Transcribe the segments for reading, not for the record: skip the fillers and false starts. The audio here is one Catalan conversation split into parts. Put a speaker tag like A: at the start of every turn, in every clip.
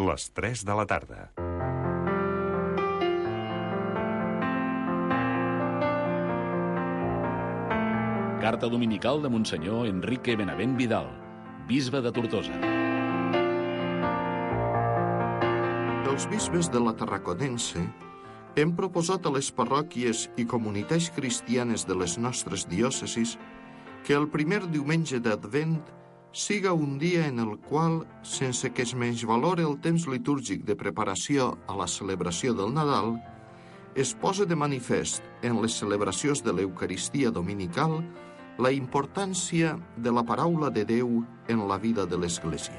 A: les 3 de la tarda.
B: Carta dominical de Monsenyor Enrique Benavent Vidal, bisbe de Tortosa.
C: Els bisbes de la Tarraconense hem proposat a les parròquies i comunitats cristianes de les nostres diòcesis que el primer diumenge d'Advent siga un dia en el qual, sense que es menysvalore el temps litúrgic de preparació a la celebració del Nadal, es posa de manifest en les celebracions de l'Eucaristia dominical la importància de la paraula de Déu en la vida de l'Església.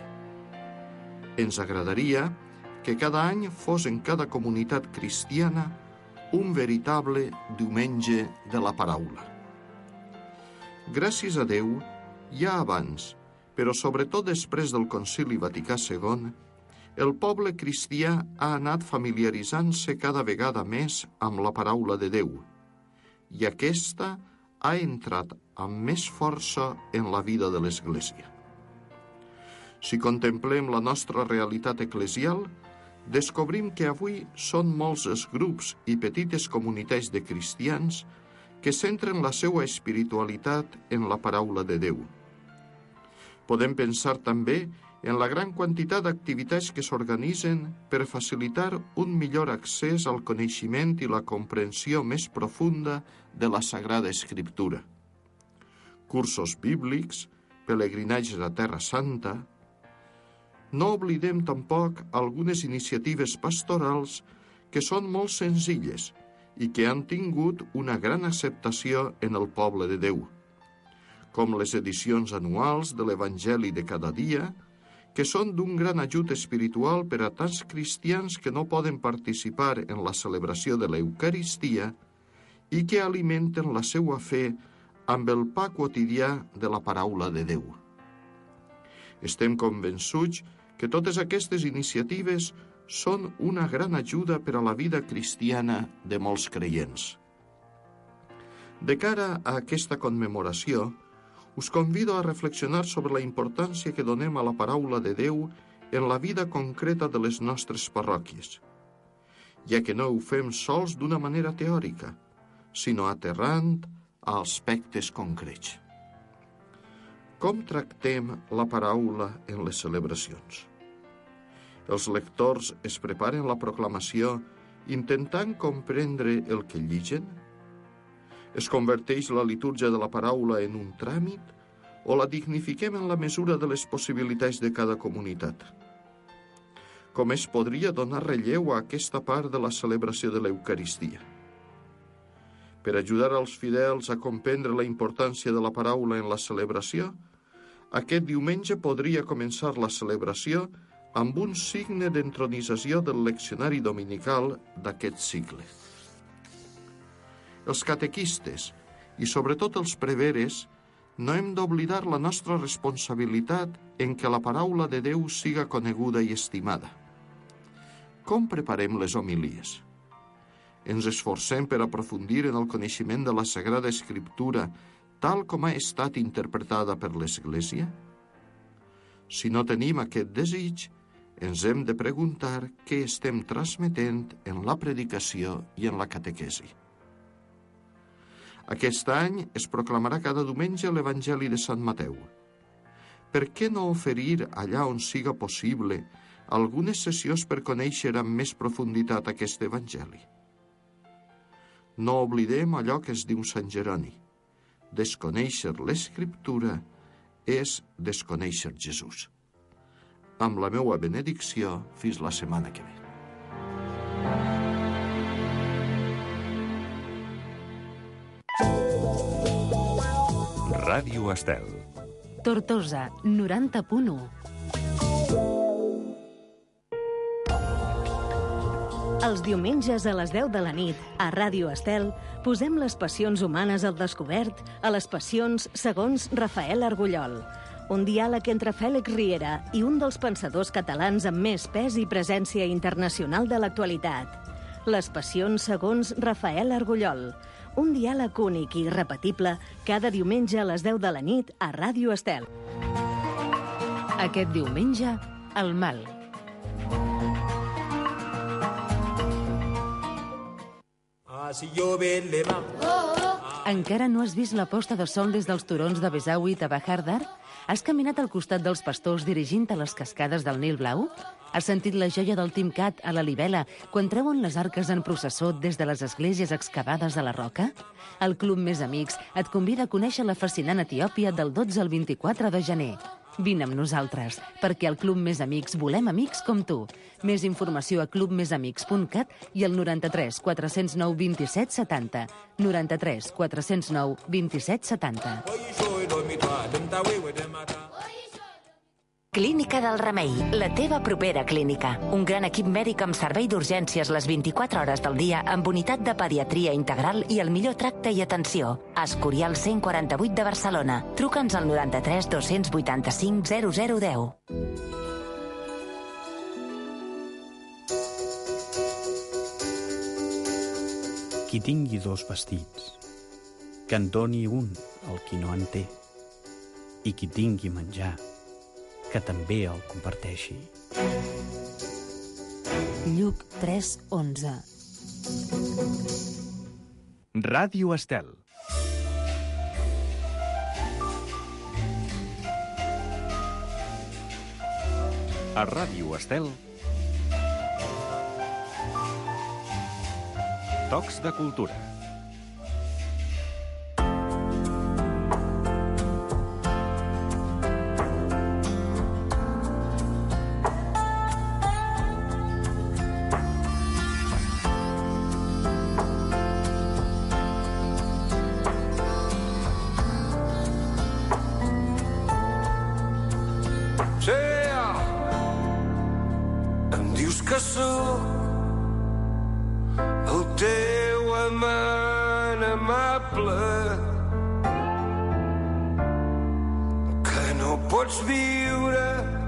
C: Ens agradaria que cada any fos en cada comunitat cristiana un veritable diumenge de la paraula. Gràcies a Déu, ja abans, però sobretot després del Concili Vaticà II, el poble cristià ha anat familiaritzant-se cada vegada més amb la paraula de Déu, i aquesta ha entrat amb més força en la vida de l'Església. Si contemplem la nostra realitat eclesial, descobrim que avui són molts els grups i petites comunitats de cristians que centren la seva espiritualitat en la paraula de Déu. Podem pensar també en la gran quantitat d'activitats que s'organitzen per facilitar un millor accés al coneixement i la comprensió més profunda de la Sagrada Escriptura. Cursos bíblics, pelegrinatges a Terra Santa. No oblidem tampoc algunes iniciatives pastorals que són molt senzilles i que han tingut una gran acceptació en el poble de Déu, com les edicions anuals de l'Evangeli de cada dia, que són d'un gran ajut espiritual per a tants cristians que no poden participar en la celebració de l'Eucaristia i que alimenten la seva fe amb el pa quotidià de la paraula de Déu. Estem convençuts que totes aquestes iniciatives són una gran ajuda per a la vida cristiana de molts creients. De cara a aquesta commemoració, us convido a reflexionar sobre la importància que donem a la paraula de Déu en la vida concreta de les nostres parròquies, ja que no ho fem sols d'una manera teòrica, sinó aterrant a aspectes concrets. Com tractem la paraula en les celebracions? Els lectors es preparen la proclamació intentant comprendre el que lligen? Es converteix la litúrgia de la paraula en un tràmit o la dignifiquem en la mesura de les possibilitats de cada comunitat? Com es podria donar relleu a aquesta part de la celebració de l'Eucaristia? Per ajudar als fidels a comprendre la importància de la paraula en la celebració, aquest diumenge podria començar la celebració amb un signe d'entronització del leccionari dominical d'aquest cicle. Els catequistes, i sobretot els preveres, no hem d'oblidar la nostra responsabilitat en que la paraula de Déu siga coneguda i estimada. Com preparem les homilies? Ens esforcem per aprofundir en el coneixement de la Sagrada Escriptura tal com ha estat interpretada per l'Església? Si no tenim aquest desig, ens hem de preguntar què estem transmetent en la predicació i en la catequesi. Aquest any es proclamarà cada diumenge l'Evangeli de Sant Mateu. Per què no oferir, allà on siga possible, algunes sessions per conèixer amb més profunditat aquest Evangeli? No oblidem allò que es diu Sant Jeroni. Desconèixer l'Escriptura és desconèixer Jesús. Amb la meua benedicció, fins la setmana que ve.
A: Ràdio Estel.
D: Tortosa, 90.1. Els diumenges a les 10 de la nit, a Ràdio Estel, posem les passions humanes al descobert a les passions segons Rafael Argullol. Un diàleg entre Fèlix Riera i un dels pensadors catalans amb més pes i presència internacional de l'actualitat. Les passions segons Rafael Argullol. Un diàleg únic i irrepetible cada diumenge a les 10 de la nit a Ràdio Estel.
E: Aquest diumenge, el mal.
A: Encara no has vist la posta de sol des dels turons de Besawi a Bahardar? Has caminat al costat dels pastors dirigint a les cascades del Nil Blau? Has sentit la joia del Timcat a la Libela quan treuen les arques en processó des de les esglésies excavades a la roca? El Club Més Amics et convida a conèixer la fascinant Etiòpia del 12 al 24 de gener. Vine amb nosaltres, perquè al Club Més Amics volem amics com tu. Més informació a clubmesamics.cat i al 93 409 27 70. 93 409 27 70.
E: Clínica del Remei, la teva propera clínica. Un gran equip mèdic amb servei d'urgències les 24 hores del dia amb unitat de pediatria integral i el millor tracte i atenció. Escorial 148 de Barcelona. Truca'ns al 93 285 0010.
F: Qui tingui dos vestits, que en doni un al qui no en té, i qui tingui menjar, que també el comparteixi.
A: Lluc 3:11.
G: Ràdio Estel. A Ràdio Estel, Tocs de Cultura.
H: Em dius que sóc el teu amant amable, que no pots viure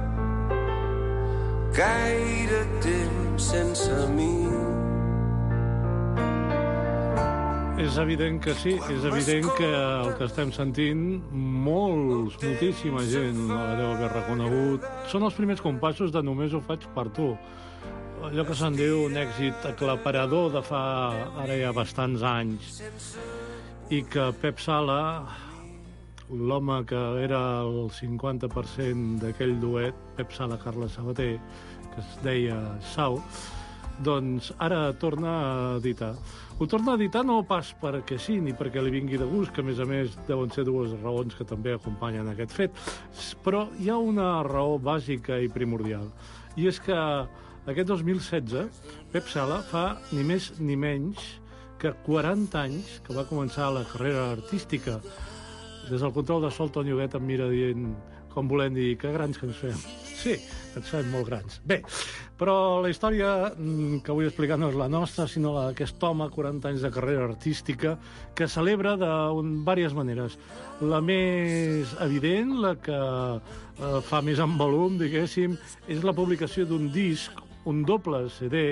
H: gaire temps sense mi.
I: És evident que sí, és evident que el que estem sentint, moltíssima gent la deu haver reconegut. Són els primers compassos de Només ho faig per tu. Allò que se'n diu un èxit aclaparador de fa ara ja bastants anys. I que Pep Sala, l'home que era el 50% d'aquell duet, Pep Sala-Carles Sabater, que es deia Sau, doncs ara torna a editar. Ho torna a editar no pas perquè sí, ni perquè li vingui de gust, que a més deuen ser dues raons que també acompanyen aquest fet, però hi ha una raó bàsica i primordial, i és que aquest 2016 Pep Sala fa ni més ni menys que 40 anys que va començar la carrera artística. Des del control de sol, Toni Huguet em mira dient, com volem dir, que grans que ens fem. Sí, ens fem molt grans. Bé, però la història que vull explicar no és la nostra, sinó la d'aquest home, 40 anys de carrera artística, que celebra de diverses maneres. La més evident, la que fa més en volum, diguéssim, és la publicació d'un disc, un doble CD,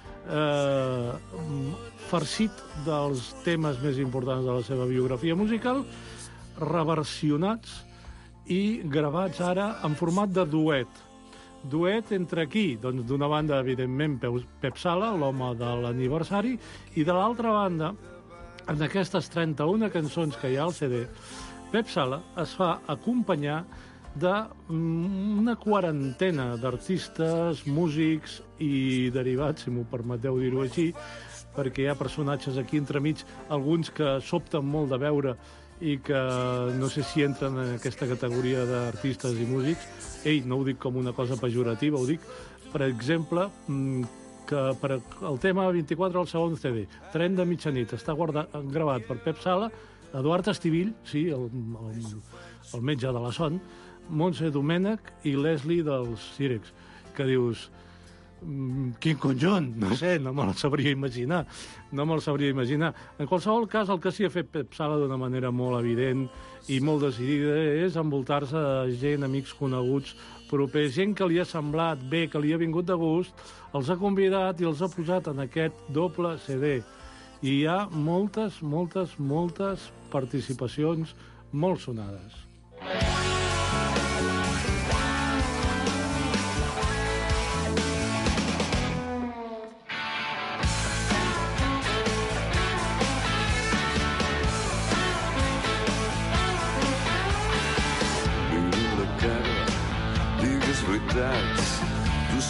I: farcit dels temes més importants de la seva biografia musical, reversionats i gravats ara en format de duet. Duet entre qui? Doncs d'una banda, evidentment, Pep Sala, l'home de l'aniversari, i de l'altra banda, en aquestes 31 cançons que hi ha al CD, Pep Sala es fa acompanyar d'una quarantena d'artistes, músics i derivats, si m'ho permeteu dir-ho així, perquè hi ha personatges aquí entremig, alguns que sobten molt de veure i que no sé si entren en aquesta categoria d'artistes i músics. Ei, no ho dic com una cosa pejorativa, ho dic, per exemple, que per el tema 24 al segon CD, Tren de mitjanit, està gravat per Pep Sala, Eduard Estivill, sí, el metge de la Son, Montse Domènech i Leslie dels Cirex, que dius, quin conjunt, no sé, no me'l sabria imaginar. En qualsevol cas, el que sí ha fet Pep Sala d'una manera molt evident i molt decidida és envoltar-se de gent, amics coneguts, propers, gent que li ha semblat bé, que li ha vingut de gust, els ha convidat i els ha posat en aquest doble CD. I hi ha moltes participacions molt sonades.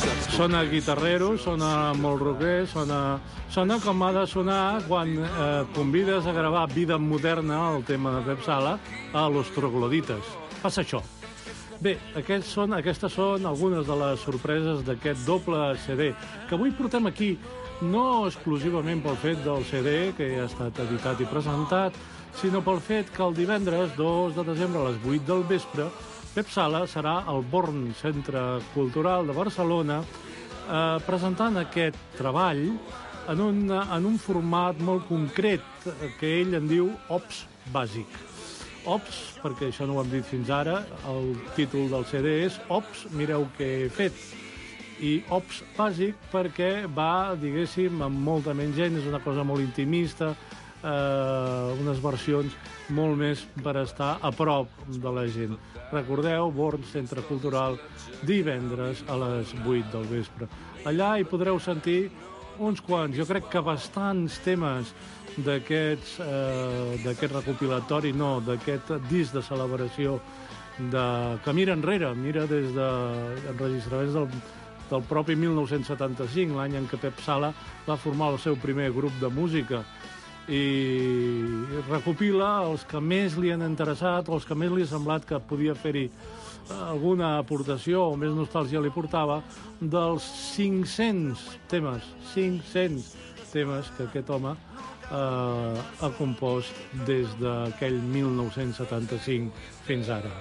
I: Sona guitarrero, sona molt rocker, sona com ha de sonar quan convides a gravar Vida Moderna, el tema de Pep Sala, a Los Troglodites. Passa això. Bé, aquestes són algunes de les sorpreses d'aquest doble CD, que avui portem aquí no exclusivament pel fet del CD, que ja ha estat editat i presentat, sinó pel fet que el divendres 2 de desembre a les 8 del vespre Pep Sala serà al Born Centre Cultural de Barcelona presentant aquest treball en un format molt concret que ell en diu Ops Bàsic. Ops, perquè això no ho hem dit fins ara, el títol del CD és Ops, mireu què he fet. I Ops Bàsic perquè va, diguéssim, amb molta menys gent, és una cosa molt intimista, unes versions molt més per estar a prop de la gent. Recordeu, Born Centre Cultural, divendres a les 8 del vespre. Allà hi podreu sentir uns quants, jo crec que bastants temes d'aquest recopilatori, no, d'aquest disc de celebració que mira enrere, mira des d'enregistraments del propi 1975, l'any en què Pep Sala va formar el seu primer grup de música, i recopila els que més li han interessat o els que més li ha semblat que podia fer-hi alguna aportació o més nostàlgia li portava, dels 500 temes que aquest home ha compost des d'aquell 1975 fins ara.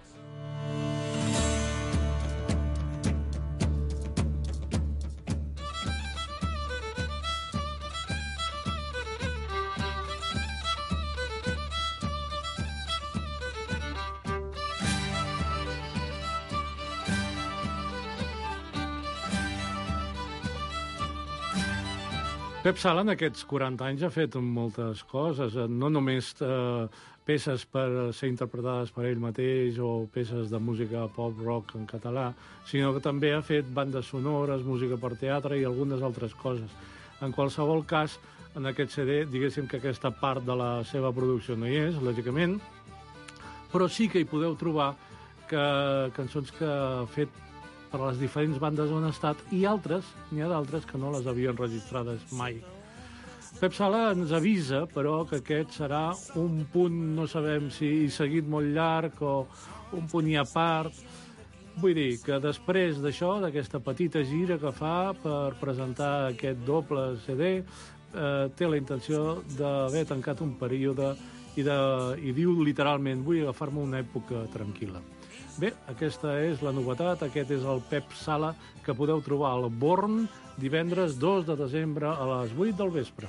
I: Pep Sala en aquests 40 anys ha fet moltes coses, no només peces per ser interpretades per ell mateix o peces de música pop-rock en català, sinó que també ha fet bandes sonores, música per teatre i algunes altres coses. En qualsevol cas, en aquest CD, diguéssim que aquesta part de la seva producció no hi és, lògicament, però sí que hi podeu trobar cançons que ha fet per les diferents bandes on ha estat, i n'hi ha d'altres que no les havien registrades mai. Pep Sala ens avisa, però, que aquest serà un punt, no sabem si seguit molt llarg o un punt i a part. Vull dir que després d'això, d'aquesta petita gira que fa per presentar aquest doble CD, té la intenció d'haver tancat un període i diu literalment: vull agafar-me una època tranquil·la. Bé, aquesta és la novetat, aquest és el Pep Sala que podeu trobar al Born divendres 2 de desembre a les 8 del vespre.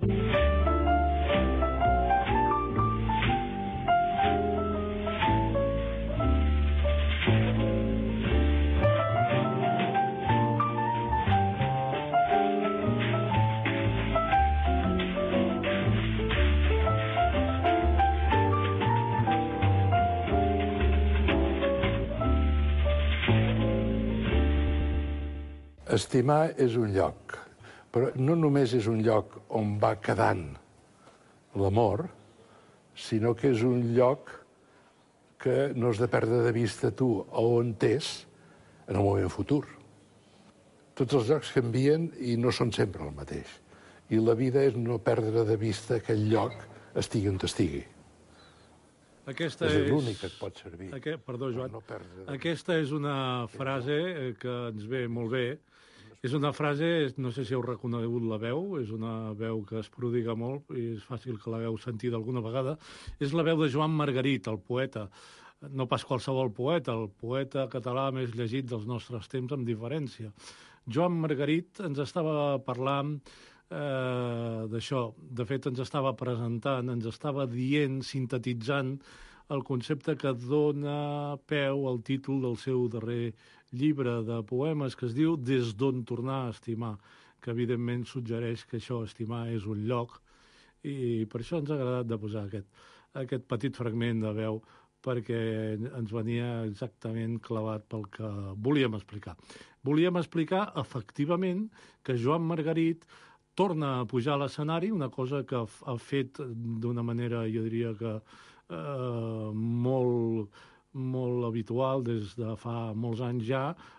J: Estimar és un lloc, però no només és un lloc on va quedant l'amor, sinó que és un lloc que no has de perdre de vista tu on és en el moment futur. Tots els llocs canvien i no són sempre el mateix. I la vida és no perdre de vista aquell lloc, estigui on estigui.
I: És
J: l'únic que et pot servir.
I: Perdó, Joan. Aquesta és una frase que ens ve molt bé. És una frase, no sé si heu reconegut la veu, és una veu que es prodiga molt i és fàcil que l'hagueu sentit alguna vegada. És la veu de Joan Margarit, el poeta. No pas qualsevol poeta, el poeta català més llegit dels nostres temps amb diferència. Joan Margarit ens estava parlant d'això. De fet, ens estava presentant, ens estava dient, sintetitzant el concepte que dona peu al títol del seu darrer llibre de poemes, que es diu Des d'on tornar a estimar, que evidentment suggereix que això, estimar, és un lloc, i per això ens ha agradat de posar aquest petit fragment de veu, perquè ens venia exactament clavat pel que volíem explicar. Volíem explicar, efectivament, que Joan Margarit torna a pujar a l'escenari, una cosa que ha fet d'una manera, jo diria que molt habitual des de fa molts anys ja,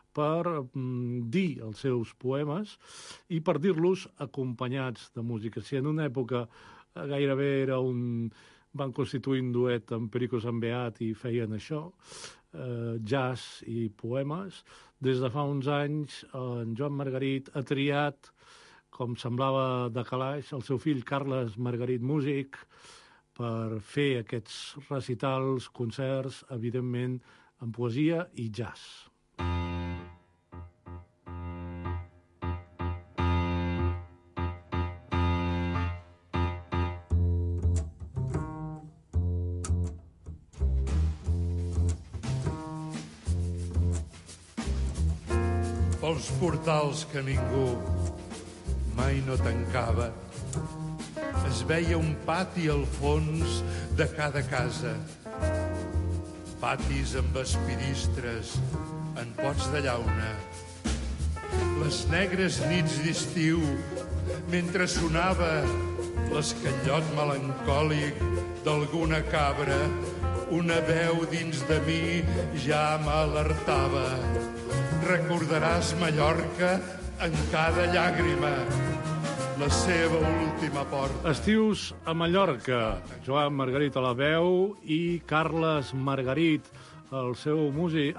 I: per dir els seus poemes i per dir-los acompanyats de música. Si en una època gairebé era van constituir un duet amb Perico Sambeat i feien això, jazz i poemes, des de fa uns anys en Joan Margarit ha triat, com semblava de calaix, el seu fill Carles Margarit, músic, per fer aquests recitals, concerts, evidentment, en poesia i jazz.
J: Pels portals que ningú mai no tancava, es veia un pati al fons de cada casa. Patis amb espidistres en pots de llauna. Les negres nits d'estiu, mentre sonava l'esquellot melancòlic d'alguna cabra, una veu dins de mi ja m'alertava. Recordaràs Mallorca en cada llàgrima, la seva última porta.
I: Estius a Mallorca, Joan Margarit a la veu i Carles Margarit, el seu músic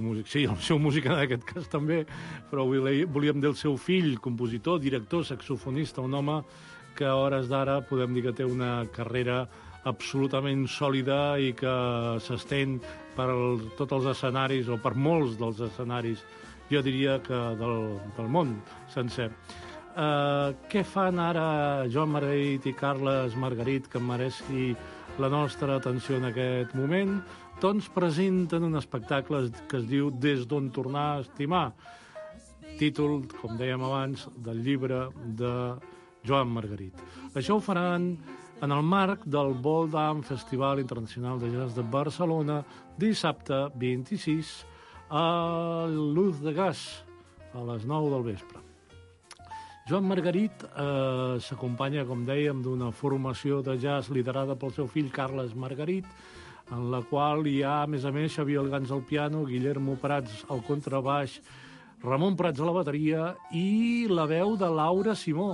I: en aquest cas també, però volíem dir el seu fill, compositor, director, saxofonista, un home que a hores d'ara podem dir que té una carrera absolutament sòlida i que s'estén per tots els escenaris, o per molts dels escenaris, jo diria que del món sencer. Què fan ara Joan Margarit i Carles Margarit que mereixi la nostra atenció en aquest moment? Doncs presenten un espectacle que es diu Des d'on tornar a estimar, títol, com dèiem abans, del llibre de Joan Margarit. Això ho faran en el marc del Boldam Festival Internacional de Jazz de Barcelona, dissabte 26 a Luz de Gas, a les 9 del vespre. Joan Margarit s'acompanya, com dèiem, d'una formació de jazz liderada pel seu fill Carles Margarit, en la qual hi ha, a més, Xavier Algans al piano, Guillermo Prats al contrabaix, Ramon Prats a la bateria i la veu de Laura Simó.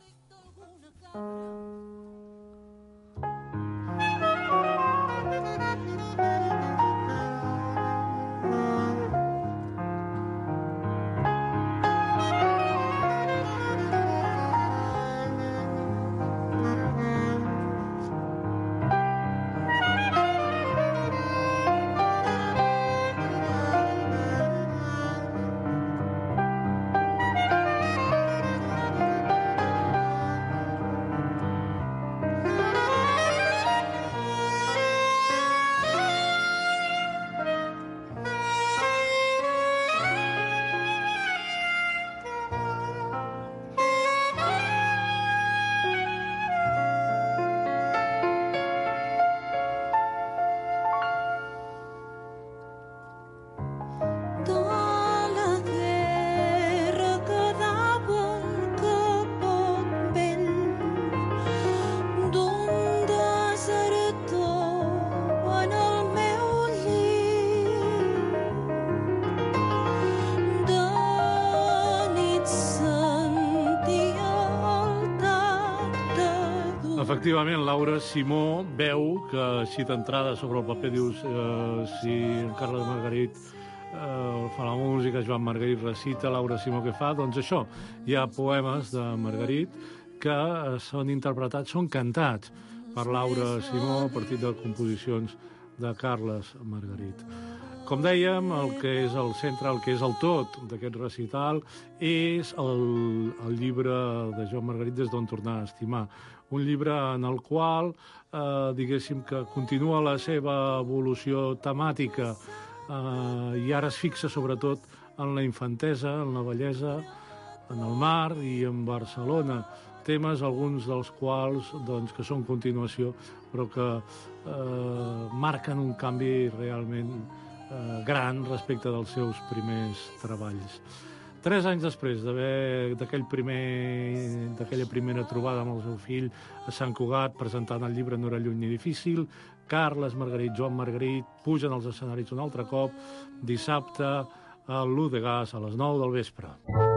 I: Efectivament, Laura Simó veu que, així d'entrada sobre el paper, dius, si en Carles Margarit fa la música, Joan Margarit recita, Laura Simó què fa? Doncs això, hi ha poemes de Margarit que són interpretats, són cantats per Laura Simó a partir de composicions de Carles Margarit. Com dèiem, el que és el centre, el que és el tot d'aquest recital és el llibre de Joan Margarit, Des d'on tornar a estimar. Un llibre en el qual, diguéssim, que continua la seva evolució temàtica i ara es fixa sobretot en la infantesa, en la bellesa, en el mar i en Barcelona. Temes, alguns dels quals doncs, que són continuació, però que marquen un canvi realment gran respecte dels seus primers treballs. 3 anys després d'aquella primera trobada amb el seu fill a Sant Cugat, presentant el llibre No era lluny ni difícil, Carles Margarit, Joan Margarit pugen als escenaris un altre cop, dissabte a l'U de Gas a les 9 del vespre.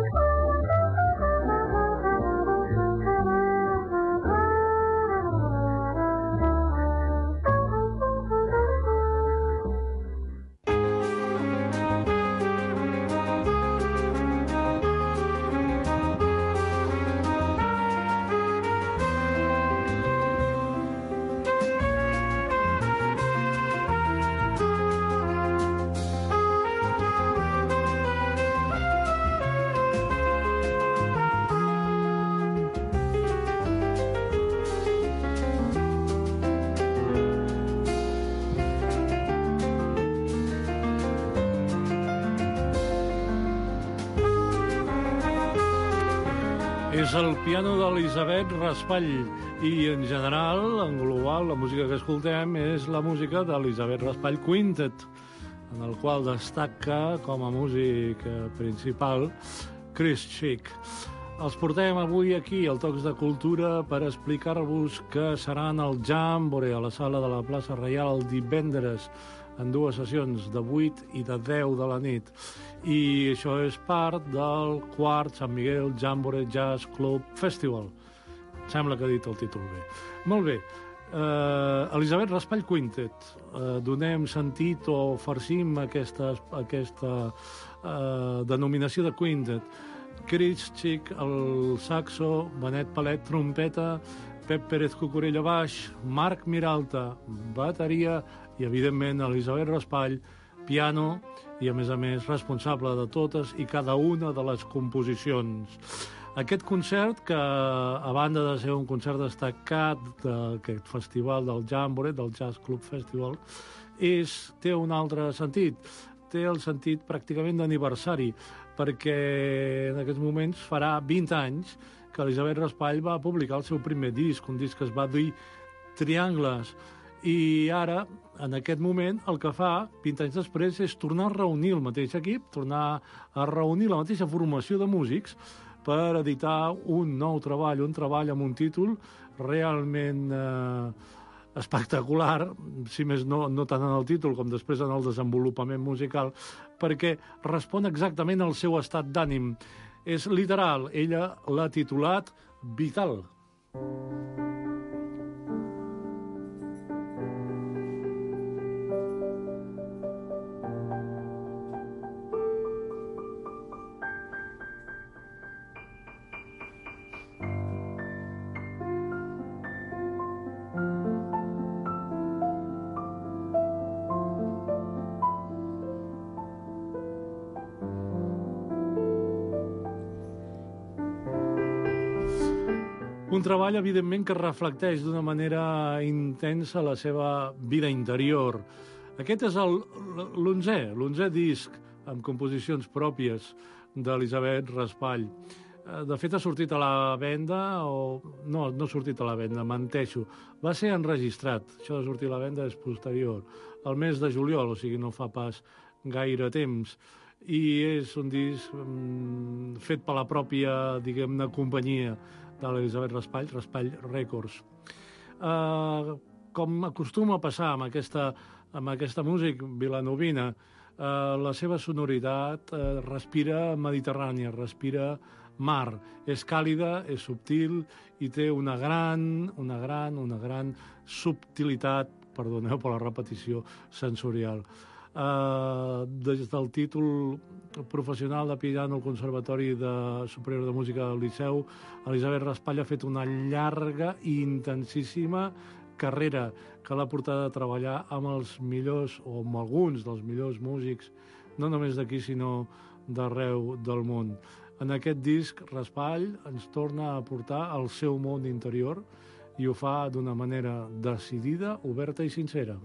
I: És el piano d'Elisabet Raspall i, en general, en global, la música que escoltem és la música d'Elisabet Raspall Quintet, en el qual destaca com a músic principal Chris Chick. Els portem avui aquí, al Tocs de Cultura, per explicar-vos que seran al Jàmbore, a la sala de la plaça Reial, el divendres, en 2 sessions, de 8 i de 10 de la nit. I això és part del 4 Sant Miguel Jàmbore Jazz Club Festival. Sembla que he dit el títol bé. Molt bé. Elisabet Raspall Quintet. Donem sentit o farcim aquesta denominació de quintet. Chris Chick, el saxo, Benet Palet, trompeta, Pep Pérez Cucurella, baix, Marc Miralta, bateria, i, evidentment, Elisabet Raspall, piano, i, a més, responsable de totes i cada una de les composicions. Aquest concert, que a banda de ser un concert destacat d'aquest festival del Jàmbore, del Jazz Club Festival, té un altre sentit. Té el sentit pràcticament d'aniversari, perquè en aquests moments farà 20 anys que Elisabet Raspall va publicar el seu primer disc, un disc que es va dir Triangles. I ara, en aquest moment, el que fa, 20 anys després, és tornar a reunir el mateix equip, tornar a reunir la mateixa formació de músics per editar un nou treball, un treball amb un títol realment espectacular, si més no tant en el títol com després en el desenvolupament musical, perquè respon exactament al seu estat d'ànim. És literal, ella l'ha titulat Vital. Un treball, evidentment, que reflecteix d'una manera intensa la seva vida interior. Aquest és l'11è disc amb composicions pròpies d'Elisabet Raspall. De fet, ha sortit a la venda, no ha sortit a la venda, menteixo. Va ser enregistrat, això de sortir a la venda és posterior, al mes de juliol, o sigui, no fa pas gaire temps. I és un disc fet per la pròpia, diguem-ne, companyia de l'Elisabet Raspall, Raspall Records. Com acostuma a passar amb aquesta música vilanovina, la seva sonoritat respira mediterrània, respira mar. És càlida, és subtil i té una gran subtilitat, perdoneu per la repetició, sensorial. Des del títol professional de piano al Conservatori Superior de Música del Liceu, Elisabet Raspall ha fet una llarga i intensíssima carrera que l'ha portat a treballar amb els millors, o amb alguns dels millors músics, no només d'aquí, sinó d'arreu del món. En aquest disc, Raspall ens torna a portar al seu món interior i ho fa d'una manera decidida, oberta i sincera.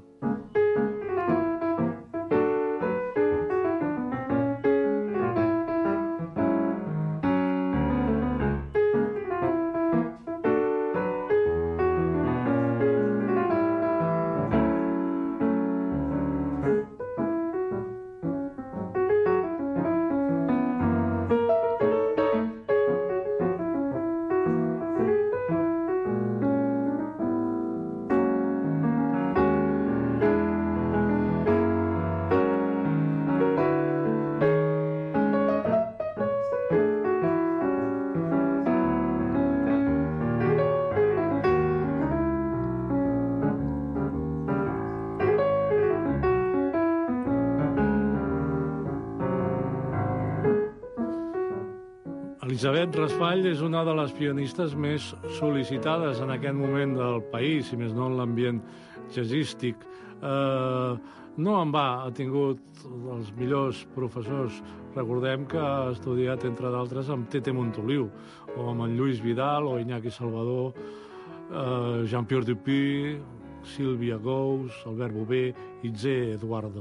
I: Elisabet Raspall és una de les pianistes més sol·licitades en aquest moment del país, si més no en l'ambient jazzístic. No en va, ha tingut els millors professors. Recordem que ha estudiat, entre d'altres, amb Tete Montoliu, o amb en Lluís Vidal, o Iñaki Salvador, Jean-Pierre Dupuy, Sílvia Gous, Albert Bové, Itze Eduardo.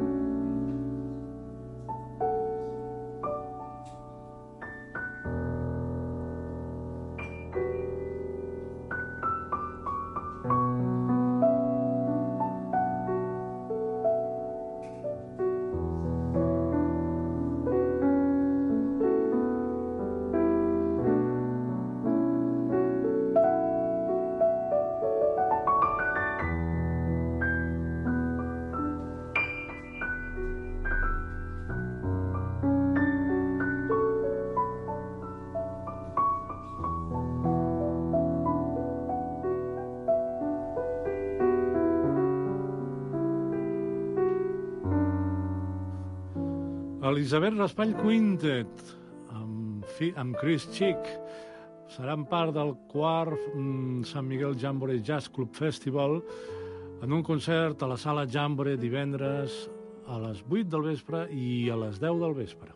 I: Elisabet Raspall Quintet, amb Chris Chick, seran part del quart Sant Miguel Jamboree Jazz Club Festival en un concert a la Sala Jamboree divendres a les 8 del vespre i a les 10 del vespre.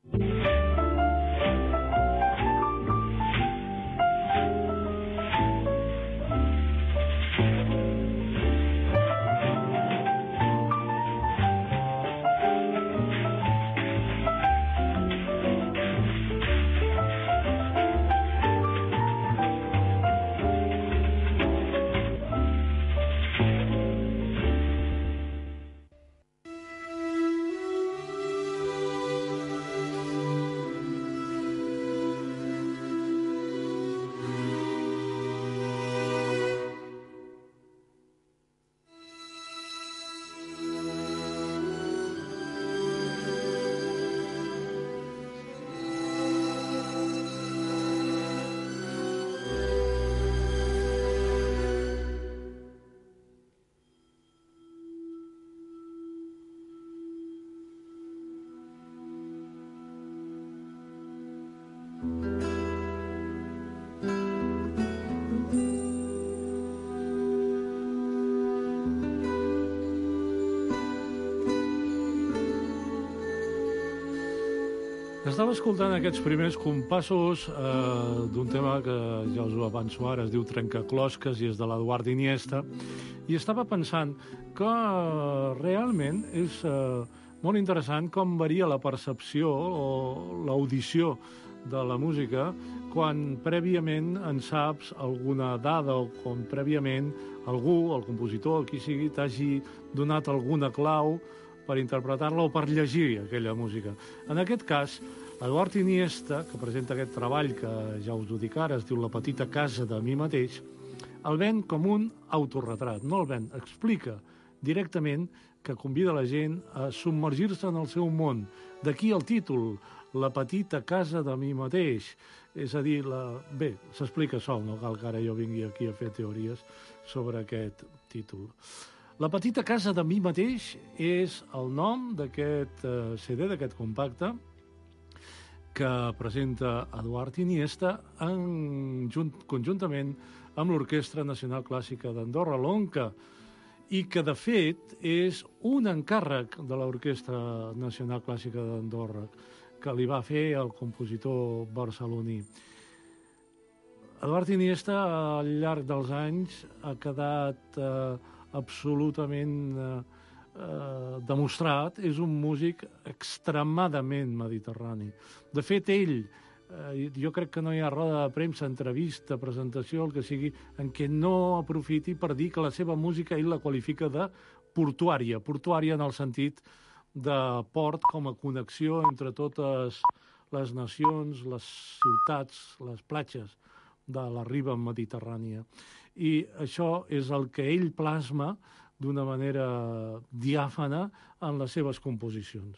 I: Estava escoltant aquests primers compassos d'un tema que ja us ho avanço ara, es diu Trencaclosques i és de l'Eduard Iniesta, i estava pensant que realment és molt interessant com varia la percepció o l'audició de la música quan prèviament en saps alguna dada o quan prèviament algú, el compositor, qui sigui, t'hagi donat alguna clau per interpretar-la o per llegir aquella música. En aquest cas, Eduard Iniesta, que presenta aquest treball que ja us ho dic ara, es diu La petita casa de mi mateix, el ven com un autorretrat, no el ven, explica directament que convida la gent a submergir-se en el seu món. D'aquí el títol, La petita casa de mi mateix. És a dir, bé, s'explica sol, no cal que ara jo vingui aquí a fer teories sobre aquest títol. La petita casa de mi mateix és el nom d'aquest CD, d'aquest compacte, que presenta Eduard Iniesta conjuntament amb l'Orquestra Nacional Clàssica d'Andorra, l'ONCA, i que, de fet, és un encàrrec de l'Orquestra Nacional Clàssica d'Andorra, que li va fer el compositor barceloní. Eduard Iniesta, al llarg dels anys, ha quedat absolutament demostrat, és un músic extremadament mediterrani. De fet, ell, jo crec que no hi ha roda de premsa, entrevista, presentació, el que sigui, en què no aprofiti per dir que la seva música ell la qualifica de portuària en el sentit de port com a connexió entre totes les nacions, les ciutats, les platges de la riba mediterrània. I això és el que ell plasma d'una manera diàfana en les seves composicions.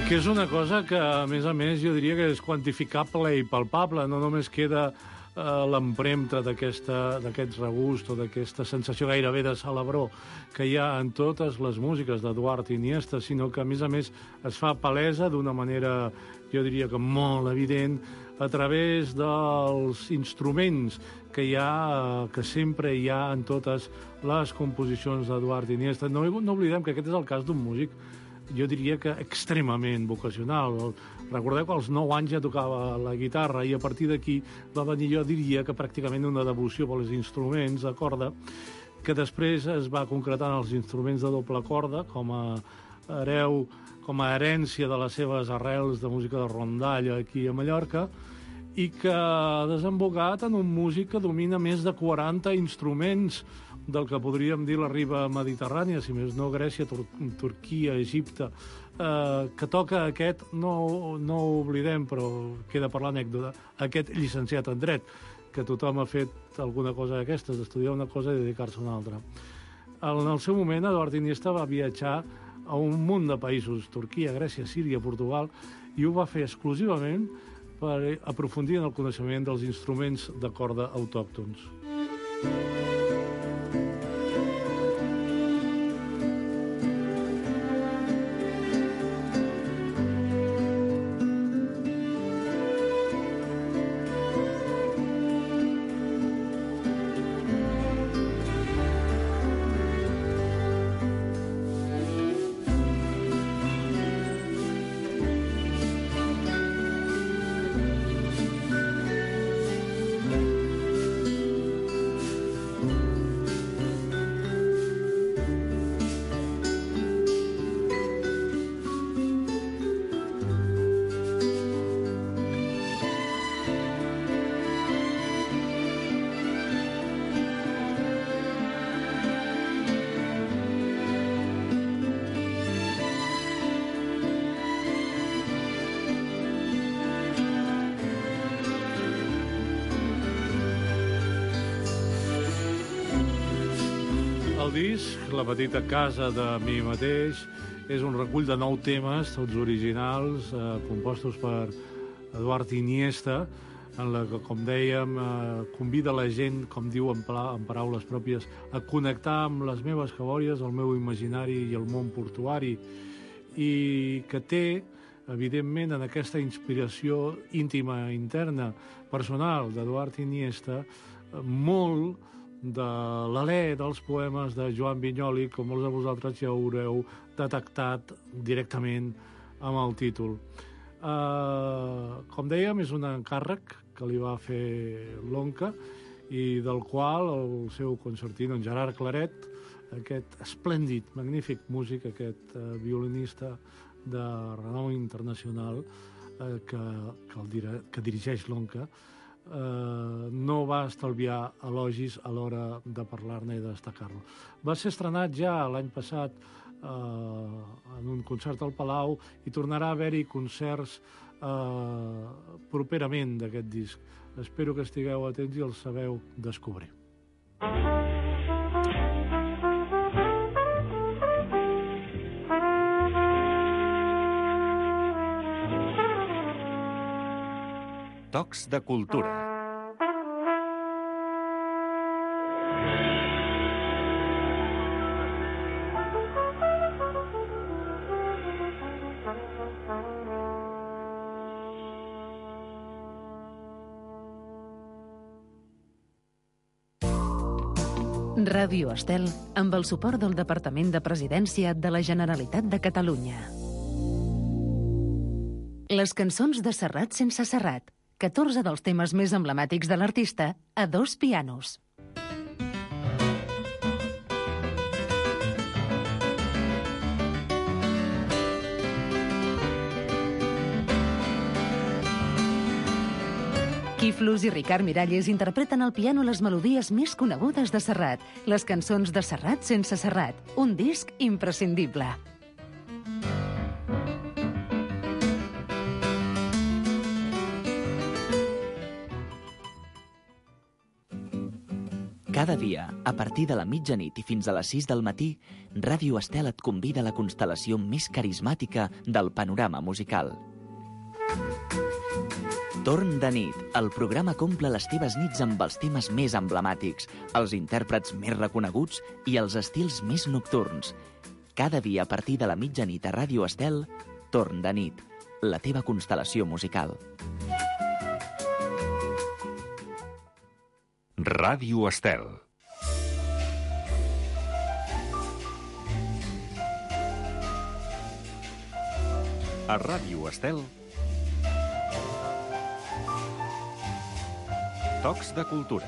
I: Que és una cosa que, a més, jo diria que és quantificable i palpable. No només queda l'empremta d'aquest regust o d'aquesta sensació gairebé de celebró que hi ha en totes les músiques d'Eduard Iniesta, sinó que, a més, es fa palesa d'una manera, jo diria que molt evident, a través dels instruments que hi ha, que sempre hi ha en totes les composicions d'Eduard Iniesta. No oblidem que aquest és el cas d'un músic, jo diria que extremament vocacional. Recordeu que als 9 anys ja tocava la guitarra i a partir d'aquí va venir, jo diria, que pràcticament una devoció pels instruments de corda, que després es va concretar en els instruments de doble corda com a herència de les seves arrels de música de rondalla aquí a Mallorca, i que ha desembocat en un músic que domina més de 40 instruments del que podríem dir la riba mediterrània, si més no Grècia, Turquia, Egipte, que toca aquest, no oblidem, però queda per l'anècdota, aquest llicenciat en dret, que tothom ha fet alguna cosa d'aquestes, d'estudiar una cosa i dedicar-se a una altra. En el seu moment, Eduard Iniesta va viatjar a un munt de països, Turquia, Grècia, Síria, Portugal, i ho va fer exclusivament per aprofundir en el coneixement dels instruments de corda autòctons. El disc, La petita casa de mi mateix, és un recull de 9 temes, tots originals, compostos per Eduard Iniesta, en la que, com dèiem, convida la gent, com diu en paraules pròpies, a connectar amb les meves cabòries, el meu imaginari i el món portuari, i que té, evidentment, en aquesta inspiració íntima, interna, personal d'Eduard Iniesta, molt de l'alè dels poemes de Joan Vinyoli, com molts de vosaltres ja haureu detectat directament amb el títol. Com dèiem, és un encàrrec que li va fer l'Onca i del qual el seu concertino, en Gerard Claret, aquest esplèndid, magnífic músic, aquest violinista de renom internacional que dirigeix l'Onca, no va estalviar elogis a l'hora de parlar-ne i de destacar-lo. Va ser estrenat ja l'any passat en un concert al Palau i tornarà a haver-hi concerts properament d'aquest disc. Espero que estigueu atents i el sabeu descobrir.
G: Tocs de cultura.
A: Ràdio Estel, amb el suport del Departament de Presidència de la Generalitat de Catalunya. Les cançons de Serrat sense Serrat. 14 dels temes més emblemàtics de l'artista a 2 pianos. Quiflos i Ricard Miralles interpreten al piano les melodies més conegudes de Serrat, les cançons de Serrat sense Serrat, un disc imprescindible.
K: Cada dia, a partir de la mitjanit i fins a les 6 del matí, Ràdio Estel et convida a la constel·lació més carismàtica del panorama musical. Torn de nit, el programa que omple les teves nits amb els temes més emblemàtics, els intèrprets més reconeguts i els estils més nocturns. Cada dia a partir de la mitjanit a Ràdio Estel, Torn de nit, la teva constel·lació musical.
G: Ràdio Estel. A Ràdio Estel, Tocs de cultura.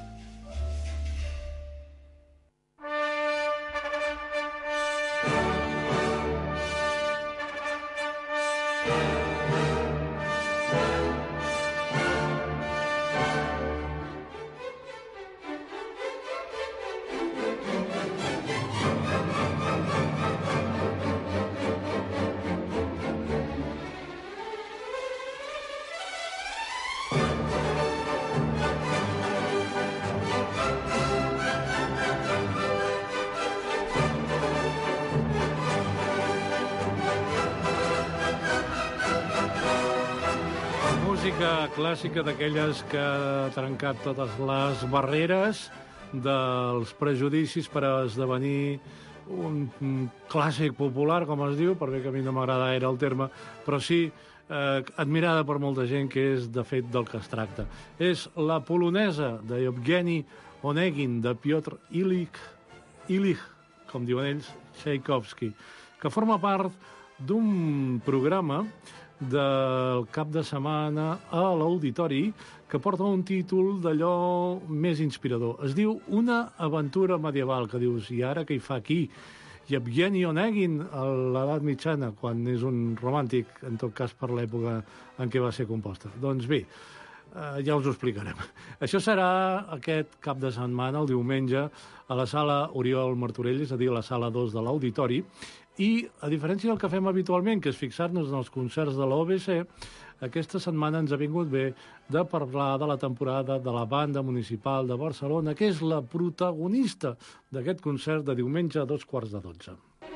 I: Música clàssica d'aquelles que ha trencat totes les barreres dels prejudicis per esdevenir un clàssic popular, com es diu, per bé que a mi no m'agrada era el terme, però sí admirada per molta gent, que és, de fet, del que es tracta. És la polonesa de Yevgeny Onegin, de Piotr Ilyich, com diuen ells, Tchaikovsky, que forma part d'un programa del cap de setmana a l'Auditori que porta un títol d'allò més inspirador. Es diu Una aventura medieval, que dius, i ara què hi fa aquí? Yevgeny Onegin a l'edat mitjana, quan és un romàntic, en tot cas per l'època en què va ser composta. Doncs bé, ja us ho explicarem. Això serà aquest cap de setmana, el diumenge, a la sala Oriol Martorell, és a dir, a la sala 2 de l'Auditori, i, a diferència del que fem habitualment, que és fixar-nos en els concerts de l'OBC, aquesta setmana ens ha vingut bé de parlar de la temporada de la Banda Municipal de Barcelona, que és la protagonista d'aquest concert de diumenge a 11:45.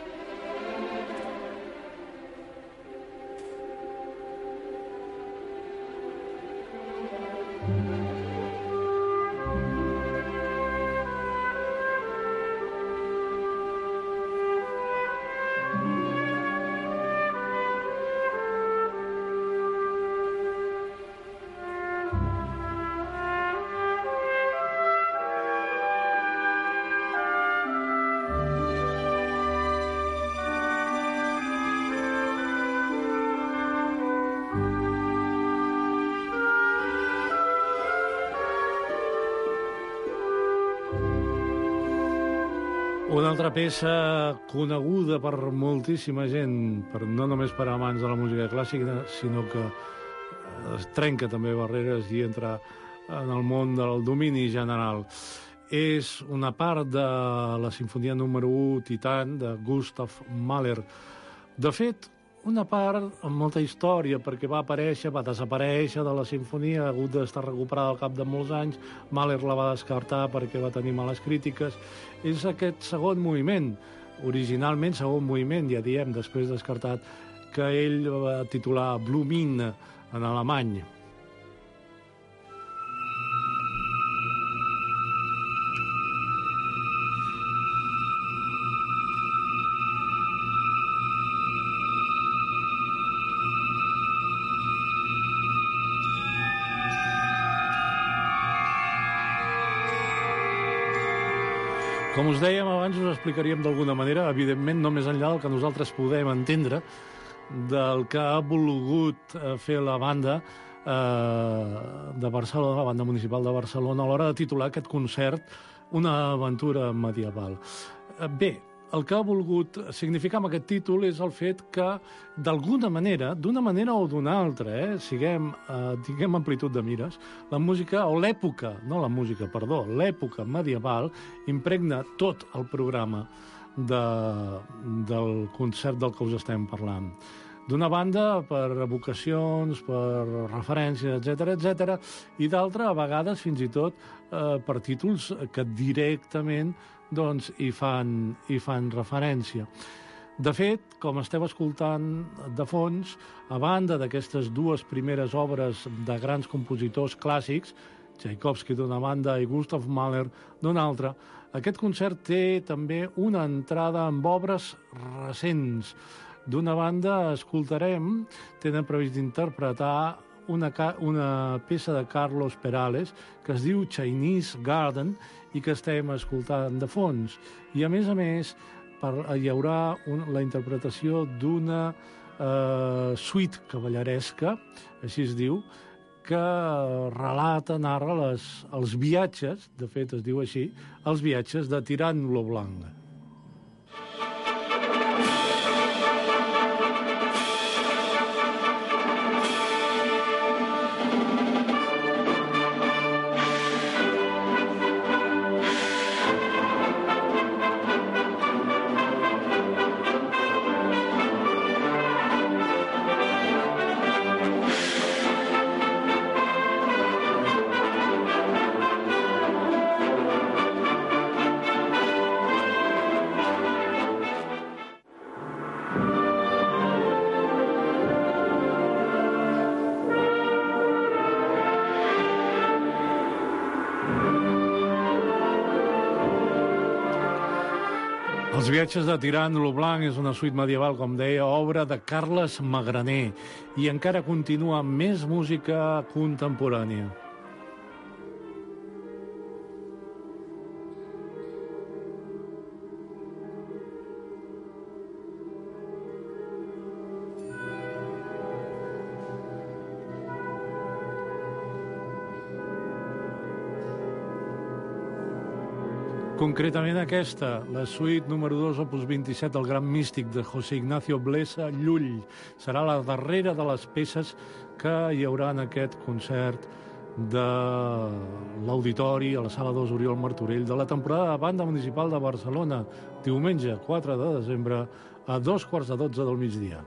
I: Una altra peça coneguda per moltíssima gent, no només per amants de la música clàssica, sinó que es trenca també barreres i entra en el món del domini general. És una part de la sinfonia número 1, Titan, de Gustav Mahler. De fet, una part amb molta història, perquè va desaparèixer de la sinfonia, ha hagut d'estar recuperada al cap de molts anys, Mahler la va descartar perquè va tenir males crítiques. És aquest segon moviment, originalment segon moviment, ja diem, després descartat, que ell va titular Blue Mine en alemany. Com us dèiem abans, us explicaríem d'alguna manera, evidentment no més enllà del que nosaltres podem entendre, del que ha volgut fer la banda de Barcelona, la banda municipal de Barcelona, a l'hora de titular aquest concert Una aventura medieval. Bé, el que ha volgut significar amb aquest títol és el fet que, d'alguna manera, d'una manera o d'una altra, tinguem amplitud de mires, la música, o l'època, no la música, perdó, l'època medieval impregna tot el programa del concert del que us estem parlant. D'una banda, per evocacions, per referències, etc, i d'altra, a vegades, fins i tot, per títols que directament doncs, hi fan referència. De fet, com esteu escoltant de fons, a banda d'aquestes dues primeres obres de grans compositors clàssics, Tchaikovsky d'una banda i Gustav Mahler d'una altra, aquest concert té també una entrada amb obres recents. D'una banda, escoltarem, tenen previst d'interpretar una peça de Carlos Perales que es diu Chinese Garden i que estem escoltant de fons. I, a més, hi haurà la interpretació d'una suite cavalleresca, així es diu, que narra els viatges, de fet es diu així, els viatges de Tirant lo Blanc. Els viatges de Tirant lo Blanc és una suite medieval, com deia, obra de Carles Magraner, i encara continua amb més música contemporània. Concretament aquesta, la suite número 2, opus 27, del gran místic de José Ignacio Blesa, Llull. Serà la darrera de les peces que hi haurà en aquest concert de l'Auditori a la Sala 2 Oriol Martorell de la temporada de Banda Municipal de Barcelona, diumenge 4 de desembre a 12:45 del migdia.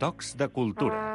G: Tocs de cultura.